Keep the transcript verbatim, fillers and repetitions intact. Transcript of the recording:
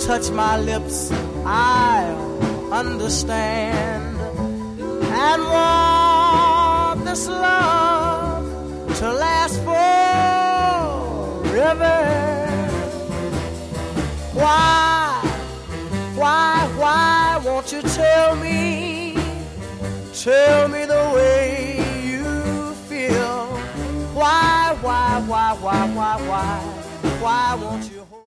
touch my lips, I'll understand and want this love to last forever. Why, why, why won't you tell me, tell me the way you feel? Why, why, why, why, why, why, why won't you?